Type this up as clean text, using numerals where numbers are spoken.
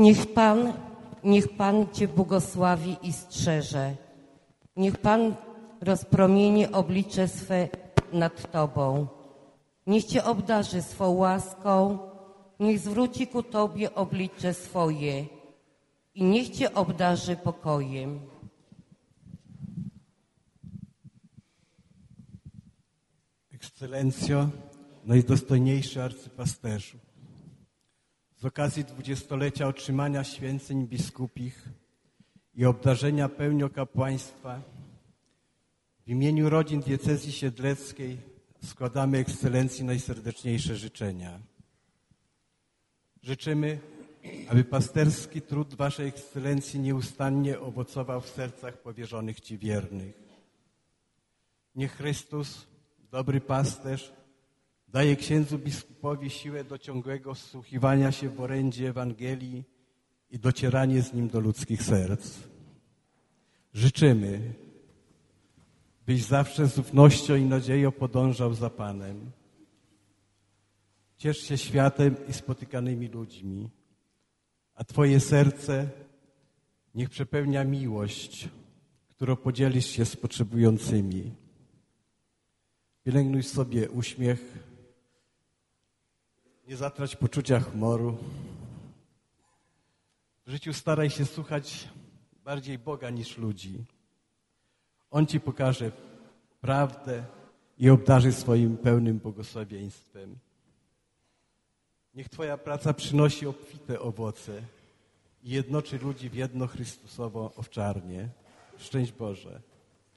Niech Pan Cię błogosławi i strzeże. Niech Pan rozpromieni oblicze swe nad Tobą. Niech Cię obdarzy swą łaską, niech zwróci ku Tobie oblicze swoje i niech Cię obdarzy pokojem. Ekscelencjo, najdostojniejszy arcypasterzu, z okazji 20-lecia otrzymania święceń biskupich i obdarzenia pełnią kapłaństwa w imieniu rodzin diecezji siedleckiej składamy Ekscelencji najserdeczniejsze życzenia. Życzymy, aby pasterski trud Waszej Ekscelencji nieustannie owocował w sercach powierzonych Ci wiernych. Niech Chrystus, dobry pasterz, daje księdzu biskupowi siłę do ciągłego wsłuchiwania się w orędzie Ewangelii i docieranie z nim do ludzkich serc. Życzymy, byś zawsze z ufnością i nadzieją podążał za Panem. Ciesz się światem i spotykanymi ludźmi, a Twoje serce niech przepełnia miłość, którą podzielisz się z potrzebującymi. Pielęgnuj sobie uśmiech, nie zatrać poczucia humoru. W życiu staraj się słuchać bardziej Boga niż ludzi. On Ci pokaże prawdę i obdarzy swoim pełnym błogosławieństwem. Niech Twoja praca przynosi obfite owoce i jednoczy ludzi w jedno Chrystusową owczarnię. Szczęść Boże.